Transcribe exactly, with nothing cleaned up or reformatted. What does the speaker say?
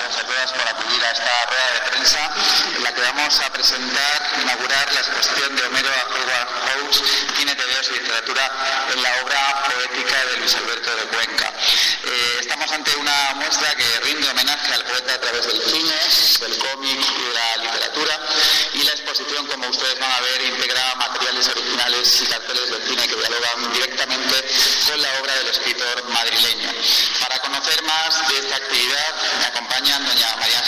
gracias a todas por acudir a esta rueda de prensa en la que vamos a presentar, inaugurar la exposición de Homero a Howard Hawks, cine, tebeos y literatura en la obra poética de Luis Alberto de Cuenca. Eh, estamos ante una muestra que rinde homenaje al poeta a través del cine, del cómic y de la literatura, y la exposición, como ustedes van a ver, integra materiales originales y carteles de cine que dialogan directamente con la obra del escritor madrileño. Para conocer más de esta actividad me acompañan doña María